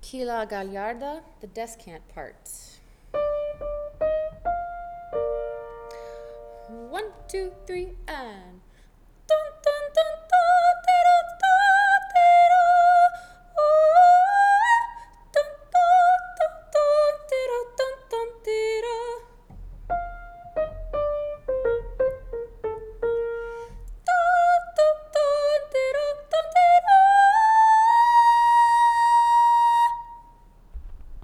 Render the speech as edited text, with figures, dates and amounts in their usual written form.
Tequila Gallarda, the descant part. 1, 2, 3, and